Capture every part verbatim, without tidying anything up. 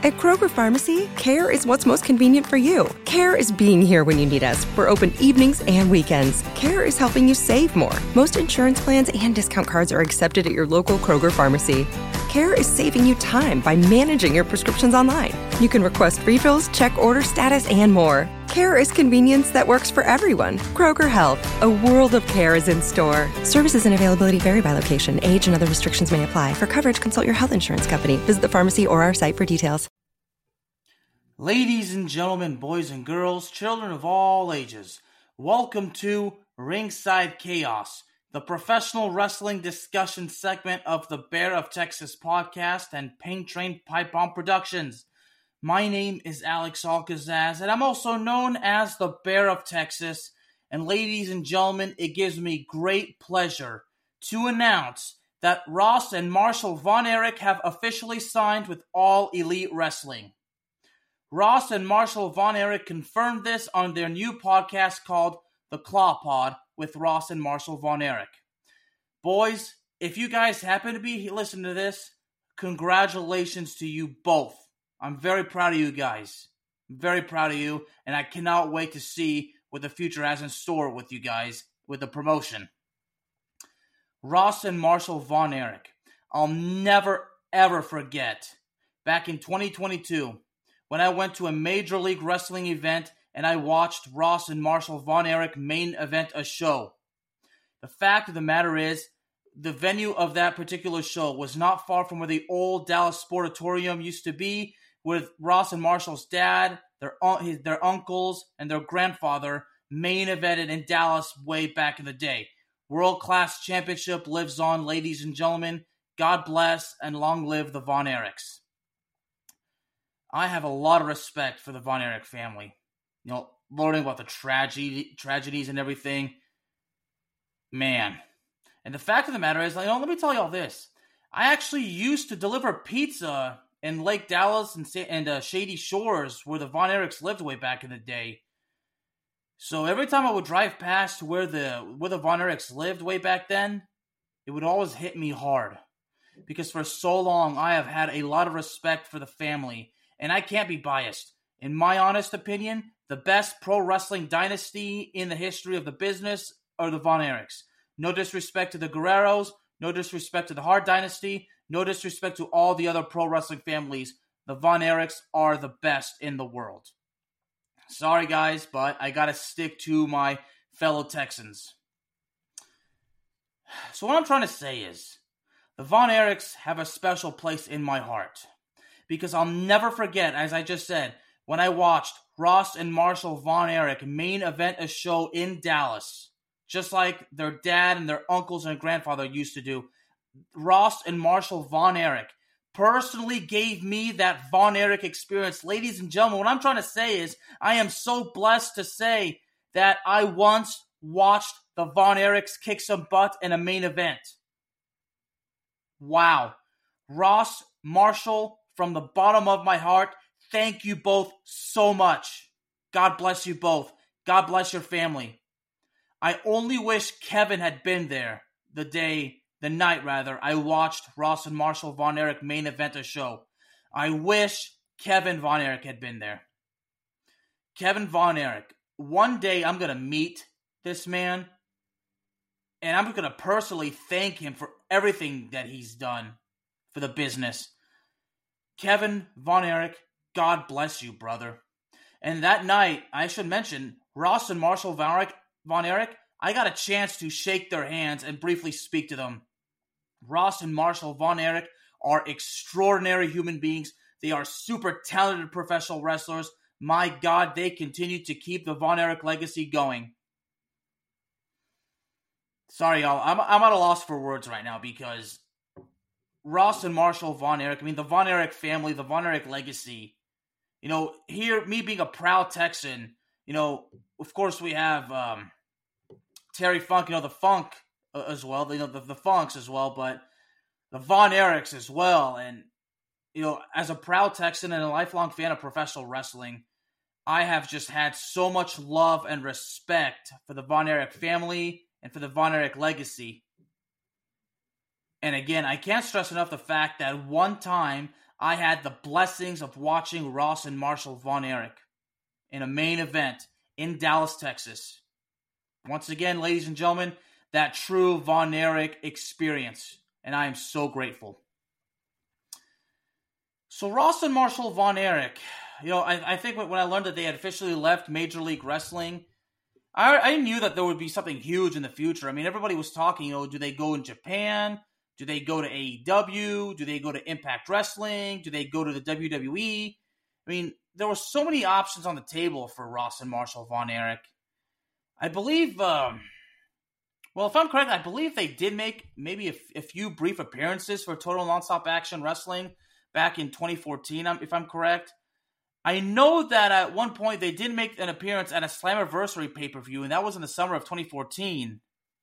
At Kroger Pharmacy, care is what's most convenient for you. Care is being here when you need us. We're open evenings and weekends. Care is helping you save more. Most insurance plans and discount cards are accepted at your local Kroger Pharmacy. Care is saving you time by managing your prescriptions online. You can request refills, check order status, and more. Care is convenience that works for everyone. Kroger Health, a world of care is in store. Services and availability vary by location. Age and other restrictions may apply. For coverage, consult your health insurance company. Visit the pharmacy or our site for details. Ladies and gentlemen, boys and girls, children of all ages, welcome to Ringside Chaos, the professional wrestling discussion segment of the Bear of Texas podcast and Pain Train Pipe Bomb Productions. My name is Alex Alcazaz, and I'm also known as the Bear of Texas. And ladies and gentlemen, it gives me great pleasure to announce that Ross and Marshall Von Erich have officially signed with All Elite Wrestling. Ross and Marshall Von Erich confirmed this on their new podcast called The Claw Pod with Ross and Marshall Von Erich. Boys, if you guys happen to be listening to this, congratulations to you both. I'm very proud of you guys. I'm very proud of you, and I cannot wait to see what the future has in store with you guys with the promotion. Ross and Marshall Von Erich. I'll never, ever forget back in twenty twenty-two when I went to a Major League Wrestling event and I watched Ross and Marshall Von Erich main event a show. The fact of the matter is, the venue of that particular show was not far from where the old Dallas Sportatorium used to be, with Ross and Marshall's dad, their his, their uncles, and their grandfather main evented in Dallas way back in the day. World-class championship lives on, ladies and gentlemen. God bless and long live the Von Erichs. I have a lot of respect for the Von Erich family. You know, learning about the tragedy, tragedies and everything. Man. And the fact of the matter is, you know, let me tell you all this. I actually used to deliver pizza in Lake Dallas and, and uh, Shady Shores, where the Von Erichs lived way back in the day. So every time I would drive past where the where the Von Erichs lived way back then, it would always hit me hard. Because for so long, I have had a lot of respect for the family. And I can't be biased. In my honest opinion, the best pro wrestling dynasty in the history of the business are the Von Erichs. No disrespect to the Guerreros, no disrespect to the Hart dynasty, no disrespect to all the other pro wrestling families. The Von Erichs are the best in the world. Sorry guys, but I gotta stick to my fellow Texans. So what I'm trying to say is, the Von Erichs have a special place in my heart. Because I'll never forget, as I just said, when I watched Ross and Marshall Von Erich main event a show in Dallas, just like their dad and their uncles and grandfather used to do. Ross and Marshall Von Erich personally gave me that Von Erich experience. Ladies and gentlemen, what I'm trying to say is, I am so blessed to say that I once watched the Von Erichs kick some butt in a main event. Wow. Ross, Marshall, from the bottom of my heart, thank you both so much. God bless you both. God bless your family. I only wish Kevin had been there the day, the night rather, I watched Ross and Marshall Von Erich main event a show. I wish Kevin Von Erich had been there. Kevin Von Erich. One day I'm going to meet this man, and I'm going to personally thank him for everything that he's done for the business. Kevin Von Erich, God bless you, brother. And that night, I should mention, Ross and Marshall Von Erich, Von Erich, I got a chance to shake their hands and briefly speak to them. Ross and Marshall Von Erich are extraordinary human beings. They are super talented professional wrestlers. My God, they continue to keep the Von Erich legacy going. Sorry, y'all. I'm, I'm at a loss for words right now because Ross and Marshall Von Erich, I mean, the Von Erich family, the Von Erich legacy. You know, here, me being a proud Texan, you know, of course we have um, Terry Funk, you know, the Funk uh, as well, you know, the, the Funks as well, but the Von Erichs as well. And, you know, as a proud Texan and a lifelong fan of professional wrestling, I have just had so much love and respect for the Von Erich family and for the Von Erich legacy. And again, I can't stress enough the fact that one time I had the blessings of watching Ross and Marshall Von Erich in a main event in Dallas, Texas. Once again, ladies and gentlemen, that true Von Erich experience, and I am so grateful. So Ross and Marshall Von Erich, you know, I, I think when I learned that they had officially left Major League Wrestling, I, I knew that there would be something huge in the future. I mean, everybody was talking, you know, do they go in Japan? Do they go to A E W? Do they go to Impact Wrestling? Do they go to the W W E? I mean, there were so many options on the table for Ross and Marshall Von Erich. I believe, um, well, if I'm correct, I believe they did make maybe a, a few brief appearances for Total Nonstop Action Wrestling back in twenty fourteen, if I'm correct. I know that at one point they did make an appearance at a Slammiversary pay-per-view, and that was in the summer of twenty fourteen.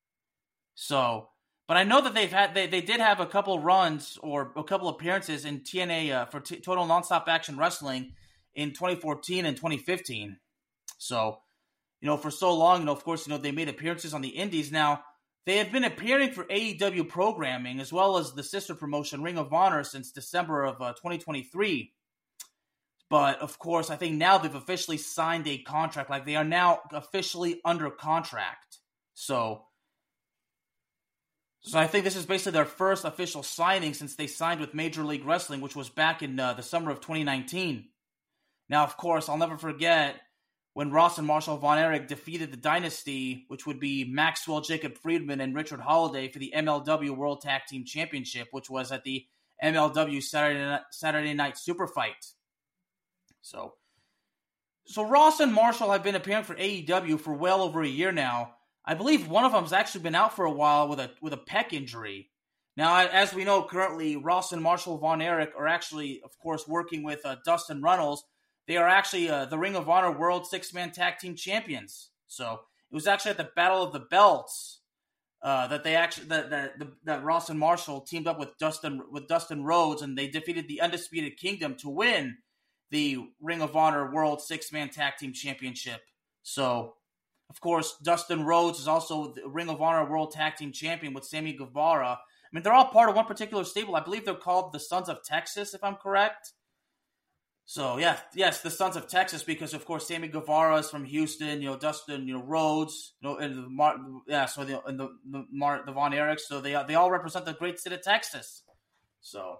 So, but I know that they've had they, they did have a couple runs or a couple appearances in T N A uh, for T- Total Nonstop Action Wrestling in twenty fourteen and twenty fifteen. So, you know, for so long, you know, of course, you know, they made appearances on the indies. Now, they have been appearing for A E W programming as well as the sister promotion Ring of Honor since December of uh, twenty twenty-three. But, of course, I think now they've officially signed a contract. Like, they are now officially under contract. So, so I think this is basically their first official signing since they signed with Major League Wrestling, which was back in uh, the summer of twenty nineteen. Now, of course, I'll never forget when Ross and Marshall Von Erich defeated the Dynasty, which would be Maxwell Jacob Friedman and Richard Holiday for the M L W World Tag Team Championship, which was at the M L W Saturday Night, Saturday Night Super Fight. So, so Ross and Marshall have been appearing for A E W for well over a year now. I believe one of them has actually been out for a while with a with a pec injury. Now, as we know, currently Ross and Marshall Von Erich are actually, of course, working with uh, Dustin Runnels. They are actually uh, the Ring of Honor World Six-Man Tag Team Champions. So it was actually at the Battle of the Belts uh, that they actually that, that that Ross and Marshall teamed up with Dustin with Dustin Rhodes, and they defeated the Undisputed Kingdom to win the Ring of Honor World Six-Man Tag Team Championship. So, of course, Dustin Rhodes is also the Ring of Honor World Tag Team Champion with Sammy Guevara. I mean, they're all part of one particular stable. I believe they're called the Sons of Texas, if I'm correct. So, yeah, yes, the Sons of Texas, because, of course, Sammy Guevara is from Houston, you know, Dustin, you know, Rhodes, you know, and the, Mar- yeah, so the, and the, the, Mar- the Von Erichs, so they, they all represent the great state of Texas. So,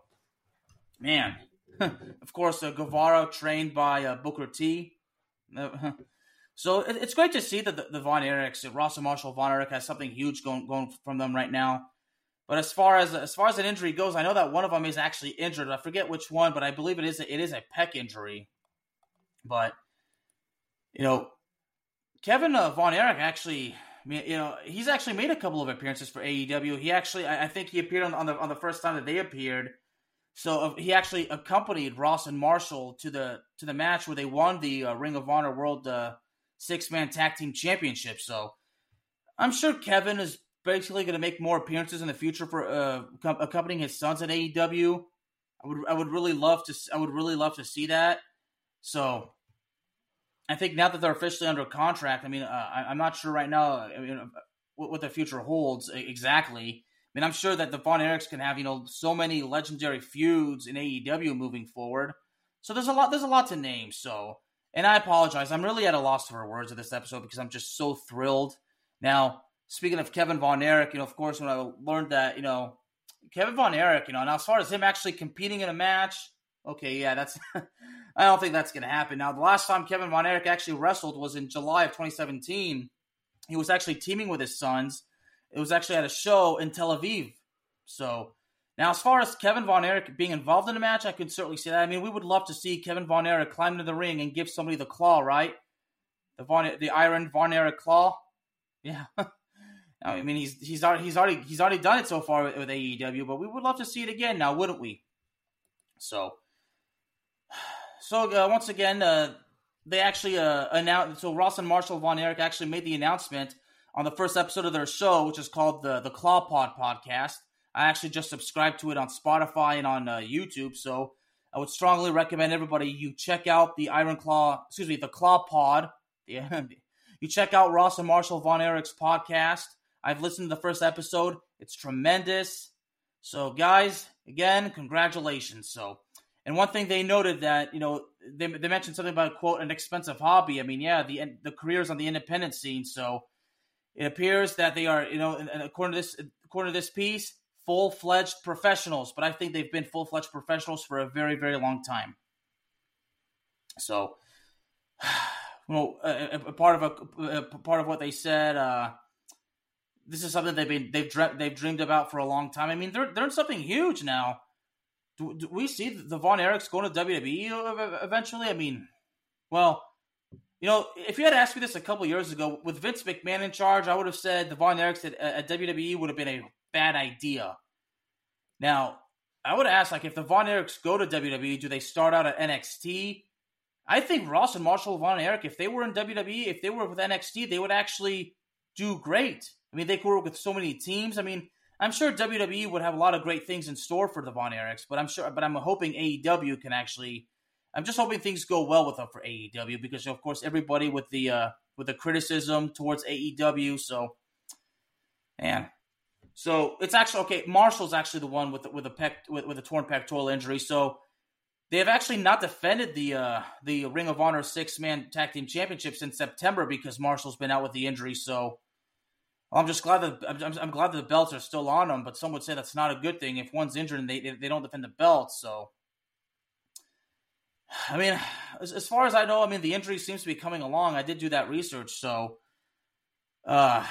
man. Of course, uh, Guevara trained by uh, Booker T. Uh, so it, it's great to see that the, the Von Erichs, Ross and Marshall Von Erich, has something huge going going from them right now. But as far as as far as an injury goes, I know that one of them is actually injured. I forget which one, but I believe it is a, it is a pec injury. But you know, Kevin uh, Von Erich actually, you know, he's actually made a couple of appearances for A E W. He actually, I, I think, he appeared on, on the on the first time that they appeared. So uh, he actually accompanied Ross and Marshall to the to the match where they won the uh, Ring of Honor World uh, Six-Man Tag Team Championship. So I'm sure Kevin is basically going to make more appearances in the future for uh, com- accompanying his sons at A E W. I would I would really love to I would really love to see that. So I think now that they're officially under contract, I mean, uh, I, I'm not sure right now I mean, what, what the future holds exactly. I mean, I'm sure that the Von Erichs can have, you know, so many legendary feuds in A E W moving forward. So there's a lot, there's a lot to name. So, and I apologize. I'm really at a loss for words of this episode because I'm just so thrilled. Now, speaking of Kevin Von Erich, you know, of course, when I learned that, you know, Kevin Von Erich, you know, now as far as him actually competing in a match, okay, yeah, that's, I don't think that's going to happen. Now, the last time Kevin Von Erich actually wrestled was in July of twenty seventeen. He was actually teaming with his sons. It was actually at a show in Tel Aviv. So, now as far as Kevin Von Erich being involved in a match, I can certainly see that. I mean, we would love to see Kevin Von Erich climb into the ring and give somebody the claw, right? The Von, the Iron Von Erich claw. Yeah. I mean, he's he's already he's already he's already done it so far with, with A E W, but we would love to see it again now, wouldn't we? So, so uh, once again, uh, they actually uh, announced. So Ross and Marshall Von Erich actually made the announcement on the first episode of their show, which is called the the Claw Pod Podcast. I actually just subscribed to it on Spotify and on uh, YouTube, so I would strongly recommend everybody you check out the Iron Claw, excuse me, the Claw Pod. Yeah, you check out Ross and Marshall Von Erich's podcast. I've listened to the first episode; it's tremendous. So, guys, again, congratulations. So, And one thing they noted that, you know, they, they mentioned something about, quote, an expensive hobby. I mean, yeah, the the careers on the independent scene. So it appears that they are, you know, and, and according to this according to this piece, full-fledged professionals. But I think they've been full-fledged professionals for a very, very long time. So, you know, a, a part of a, a part of what they said. Uh, this is something they've been they've dreamt, they've dreamed about for a long time. I mean, they're they're in something huge now. Do, do we see the Von Erichs going to W W E eventually? I mean, well, you know, if you had asked me this a couple years ago, with Vince McMahon in charge, I would have said the Von Erichs at, at W W E would have been a bad idea. Now, I would ask, like, if the Von Erichs go to W W E, do they start out at N X T? I think Ross and Marshall Von Erich, if they were in W W E, if they were with N X T, they would actually do great. I mean, they could work with so many teams. I mean, I'm sure W W E would have a lot of great things in store for the Von Erichs, but I'm sure, but I'm hoping A E W can actually. I'm just hoping things go well with them for A E W because, of course, everybody with the uh, with the criticism towards A E W. So, man, so it's actually okay. Marshall's actually the one with the, with a pec with, with a torn pectoral injury. So they have actually not defended the uh, the Ring of Honor six man tag team championship since September because Marshall's been out with the injury. So. I'm just glad that I'm, I'm glad that the belts are still on them, but some would say that's not a good thing if one's injured and they they don't defend the belts. So, I mean, as, as far as I know, I mean the injury seems to be coming along. I did do that research, so uh,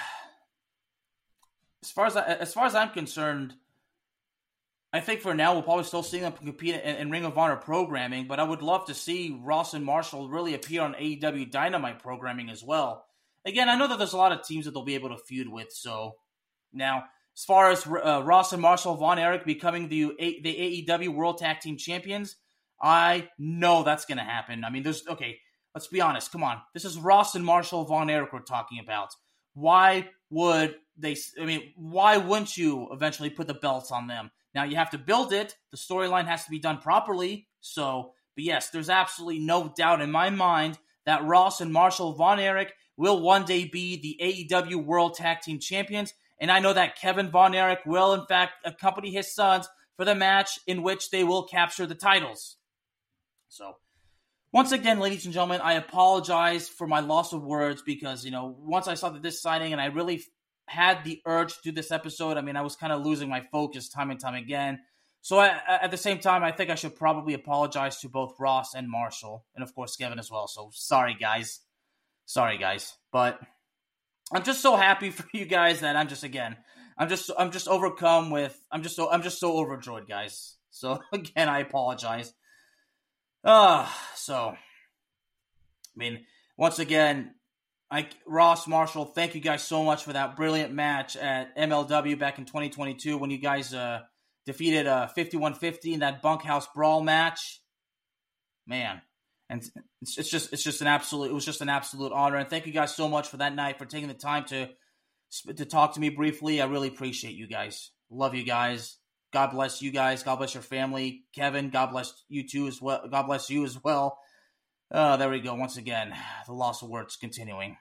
as far as I, as far as I'm concerned, I think for now we'll probably still see them compete in, in Ring of Honor programming. But I would love to see Ross and Marshall really appear on A E W Dynamite programming as well. Again, I know that there's a lot of teams that they'll be able to feud with. So now, as far as uh, Ross and Marshall Von Erich becoming the a- the A E W World Tag Team Champions, I know that's going to happen. I mean, there's okay. Let's be honest. Come on, this is Ross and Marshall Von Erich we're talking about. Why would they? I mean, why wouldn't you eventually put the belts on them? Now you have to build it. The storyline has to be done properly. So, but yes, there's absolutely no doubt in my mind that Ross and Marshall Von Erich will one day be the A E W World Tag Team Champions, and I know that Kevin Von Erich will, in fact, accompany his sons for the match in which they will capture the titles. So, once again, ladies and gentlemen, I apologize for my loss of words because, you know, once I saw this signing and I really had the urge to do this episode, I mean, I was kind of losing my focus time and time again. So, I, at the same time, I think I should probably apologize to both Ross and Marshall, and of course, Kevin as well. So, sorry, guys. Sorry, guys, but I'm just so happy for you guys that I'm just again, I'm just I'm just overcome with I'm just so I'm just so overjoyed, guys. So again, I apologize. Ah, uh, so I mean, once again, I Ross Marshall, thank you guys so much for that brilliant match at M L W back in twenty twenty-two when you guys uh, defeated uh, fifty-one fifty in that bunkhouse brawl match. Man. And it's, it's just it's just an absolute it was just an absolute honor. And thank you guys so much for that night, for taking the time to to talk to me briefly. I really appreciate you guys. Love you guys. God bless you guys. God bless your family. Kevin, God bless you too as well. God bless you as well. Uh, there we go. Once again, the loss of words continuing.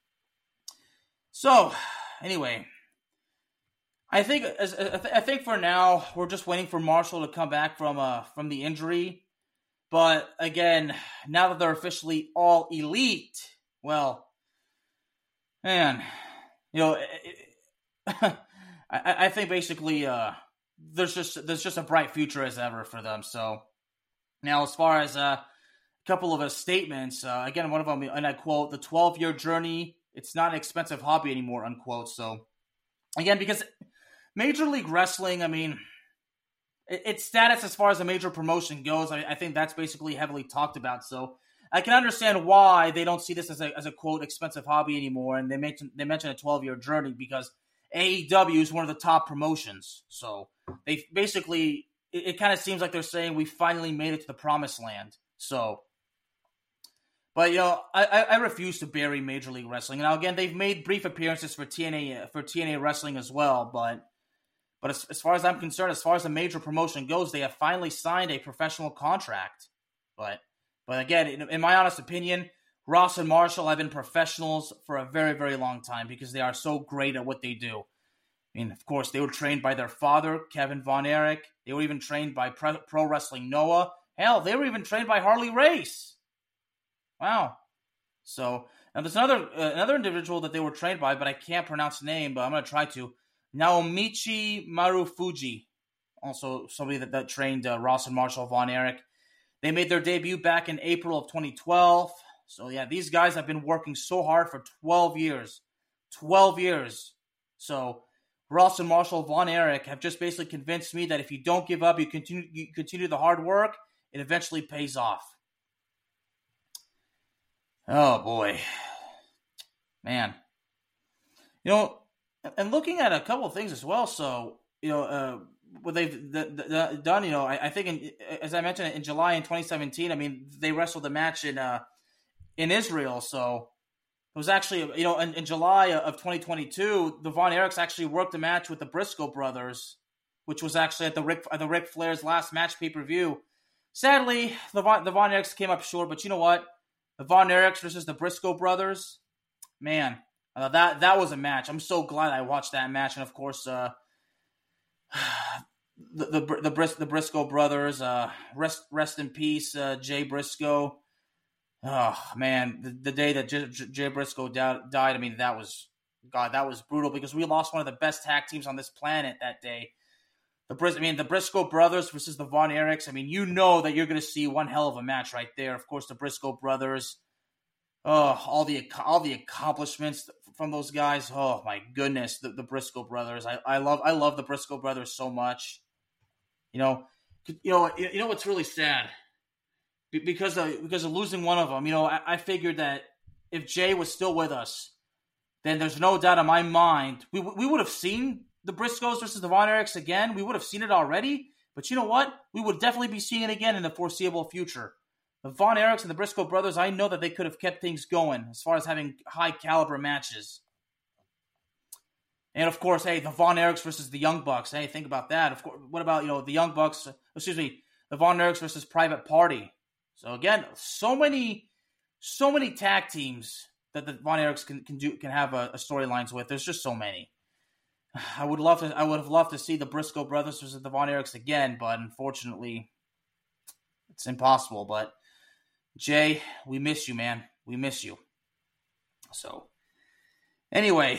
So, anyway, I think as I think for now we're just waiting for Marshall to come back from uh from the injury. But again, now that they're officially all elite, well, man, you know, it, it, I, I think basically uh, there's just there's just a bright future as ever for them. So now, as far as uh, a couple of uh, statements, uh, again, one of them, and I quote, "The twelve-year journey, it's not an expensive hobby anymore," unquote. So again, because Major League Wrestling, I mean, its status as far as a major promotion goes, I, I think that's basically heavily talked about. So I can understand why they don't see this as a as a quote expensive hobby anymore, and they mention they mention a twelve-year journey because A E W is one of the top promotions. So they basically it, it kind of seems like they're saying we finally made it to the promised land. So, but you know, I, I, I refuse to bury Major League Wrestling. Now again, they've made brief appearances for T N A for T N A Wrestling as well, but. But as, as far as I'm concerned, as far as the major promotion goes, they have finally signed a professional contract. But but again, in, in my honest opinion, Ross and Marshall have been professionals for a very, very long time because they are so great at what they do. I mean, of course, they were trained by their father, Kevin Von Erich. They were even trained by Pro, Pro Wrestling Noah, Hell, they were even trained by Harley Race. Wow. So, now there's another uh, another individual that they were trained by, but I can't pronounce the name, but I'm going to try to. Naomichi Marufuji. Also somebody that, that trained uh, Ross and Marshall Von Erich. They made their debut back in April of twenty twelve. So, yeah, these guys have been working so hard for twelve years. twelve years. So, Ross and Marshall Von Erich have just basically convinced me that if you don't give up, you continue you continue the hard work, it eventually pays off. Oh, boy. Man. You know, and looking at a couple of things as well, so, you know, uh, what they've the, the, done, you know, I, I think, in, as I mentioned, in July in twenty seventeen, I mean, they wrestled a match in uh, in Israel, so it was actually, you know, in, in July of twenty twenty-two, the Von Erichs actually worked a match with the Briscoe brothers, which was actually at the Ric, at the Ric Flair's last match pay-per-view. Sadly, the Von, the Von Erichs came up short, but you know what? The Von Erichs versus the Briscoe brothers, man, uh, that that was a match. I'm so glad I watched that match, and of course, uh, the the the, Bris, the Briscoe brothers, uh, rest rest in peace, uh, Jay Briscoe. Oh man, the, the day that Jay, Jay Briscoe died, I mean, that was God, that was brutal because we lost one of the best tag teams on this planet that day. The Bris, I mean, the Briscoe brothers versus the Von Erichs. I mean, you know that you're going to see one hell of a match right there. Of course, the Briscoe brothers. Oh, all the all the accomplishments from those guys. Oh my goodness, the, the Briscoe brothers. I, I love I love the Briscoe brothers so much. You know, you know, you know what's really sad because of because of losing one of them. You know, I, I figured that if Jay was still with us, then there's no doubt in my mind we we would have seen the Briscoes versus the Von Erichs again. We would have seen it already, but you know what? We would definitely be seeing it again in the foreseeable future. The Von Erichs and the Briscoe brothers, I know that they could have kept things going as far as having high caliber matches. And of course, hey, the Von Erichs versus the Young Bucks. Hey, think about that. Of course, what about, you know, the Young Bucks? Excuse me, the Von Erichs versus Private Party. So again, so many, so many tag teams that the Von Erichs can can do can have a, a storylines with. There's just so many. I would love to. I would have loved to see the Briscoe brothers versus the Von Erichs again, but unfortunately, it's impossible. But Jay, we miss you, man. We miss you. So, anyway,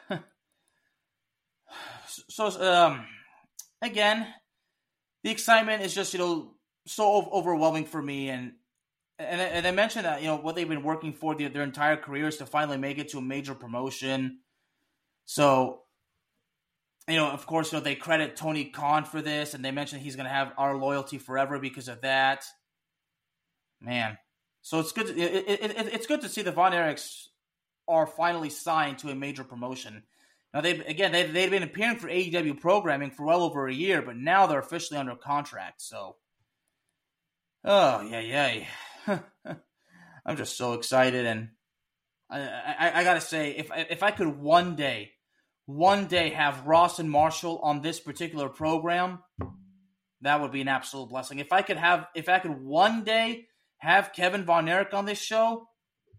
so um, again, the excitement is just, you know, so overwhelming for me, and and and I mentioned that, you know, what they've been working for their, their entire careers to finally make it to a major promotion. So, you know, of course, you know, they credit Tony Khan for this, and they mentioned he's going to have our loyalty forever because of that. Man, so it's good. To, it, it, it, it's good to see the Von Erichs are finally signed to a major promotion. Now, they again, they they've been appearing for A E W programming for well over a year, but now they're officially under contract. So, oh yeah, yeah. I'm just so excited, and I, I, I gotta say, if if I could one day. One day have Ross and Marshall on this particular program, that would be an absolute blessing. If I could have, if I could one day have Kevin Von Erich on this show,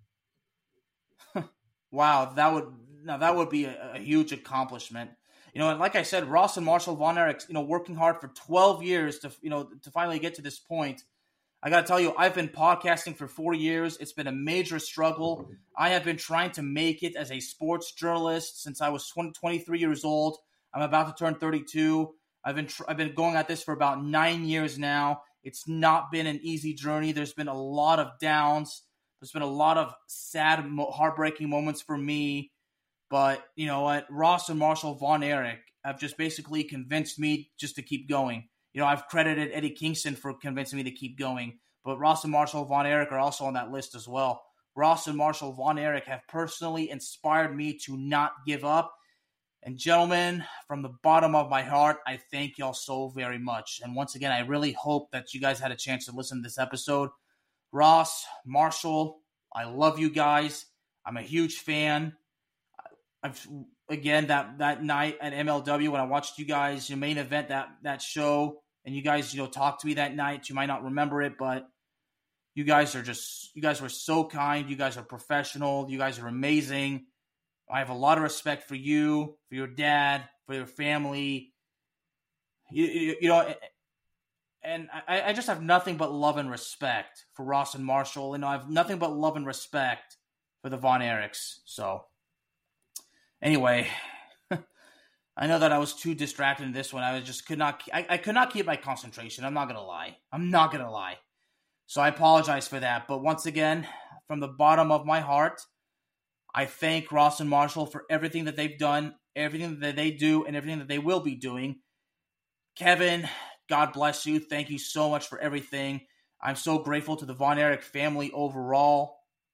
wow, that would now that would be a, a huge accomplishment. You know, and like I said, Ross and Marshall Von Erich, you know, working hard for twelve years to, you know, to finally get to this point. I got to tell you, I've been podcasting for four years. It's been a major struggle. I have been trying to make it as a sports journalist since I was twenty, twenty-three years old. I'm about to turn thirty-two. I've been tr- I've been going at this for about nine years now. It's not been an easy journey. There's been a lot of downs. There's been a lot of sad, heartbreaking moments for me. But you know what? Ross and Marshall Von Erich have just basically convinced me just to keep going. You know, I've credited Eddie Kingston for convincing me to keep going, but Ross and Marshall Von Erich are also on that list as well. Ross and Marshall Von Erich have personally inspired me to not give up. And gentlemen, from the bottom of my heart, I thank y'all so very much. And once again, I really hope that you guys had a chance to listen to this episode. Ross, Marshall, I love you guys. I'm a huge fan. I've Again, that, that night at M L W when I watched you guys, your main event, that, that show, and you guys, you know, talked to me that night. You might not remember it, but you guys are just, you guys were so kind. You guys are professional. You guys are amazing. I have a lot of respect for you, for your dad, for your family. You, you, you know, and I, I just have nothing but love and respect for Ross and Marshall. You know, I have nothing but love and respect for the Von Erichs. So, anyway, I know that I was too distracted in this one. I was just could not, I, I could not keep my concentration. I'm not gonna lie. I'm not gonna lie. So I apologize for that. But once again, from the bottom of my heart, I thank Ross and Marshall for everything that they've done, everything that they do, and everything that they will be doing. Kevin, God bless you. Thank you so much for everything. I'm so grateful to the Von Erich family overall.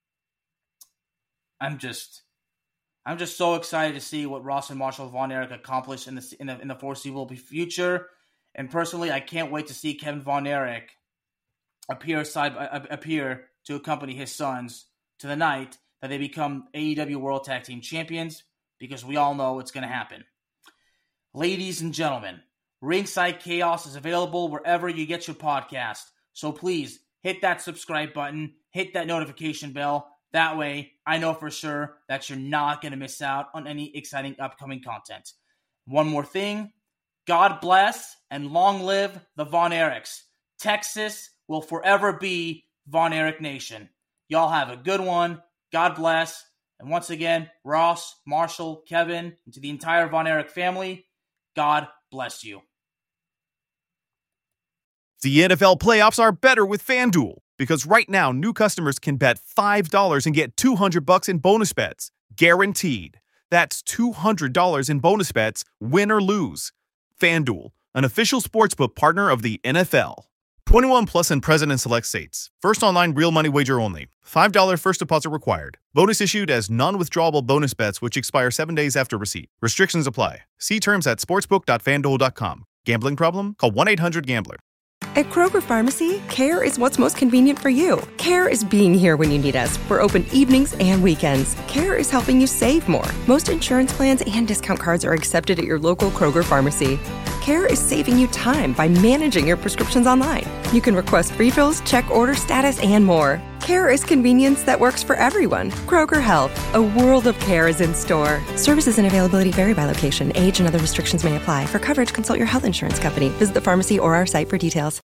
I'm just, I'm just so excited to see what Ross and Marshall Von Erich accomplish in the in the in the foreseeable future. And personally, I can't wait to see Kevin Von Erich appear side appear to accompany his sons to the night that they become A E W World Tag Team Champions, because we all know it's going to happen. Ladies and gentlemen, Ringside Chaos is available wherever you get your podcast. So please hit that subscribe button, hit that notification bell. That way, I know for sure that you're not going to miss out on any exciting upcoming content. One more thing, God bless and long live the Von Erichs. Texas will forever be Von Erich Nation. Y'all have a good one. God bless. And once again, Ross, Marshall, Kevin, and to the entire Von Erich family, God bless you. The N F L playoffs are better with FanDuel, because right now new customers can bet five dollars and get two hundred bucks in bonus bets. Guaranteed. That's two hundred dollars in bonus bets, win or lose. FanDuel, an official sportsbook partner of the N F L. twenty-one plus and present in select states. First online real money wager only. five dollars first deposit required. Bonus issued as non-withdrawable bonus bets which expire seven days after receipt. Restrictions apply. See terms at sportsbook dot fan duel dot com. Gambling problem? Call one eight hundred gambler. At Kroger Pharmacy, care is what's most convenient for you. Care is being here when you need us. We're open evenings and weekends. Care is helping you save more. Most insurance plans and discount cards are accepted at your local Kroger Pharmacy. Care is saving you time by managing your prescriptions online. You can request refills, check order status, and more. Care is convenience that works for everyone. Kroger Health, a world of care is in store. Services and availability vary by location. Age and other restrictions may apply. For coverage, consult your health insurance company. Visit the pharmacy or our site for details.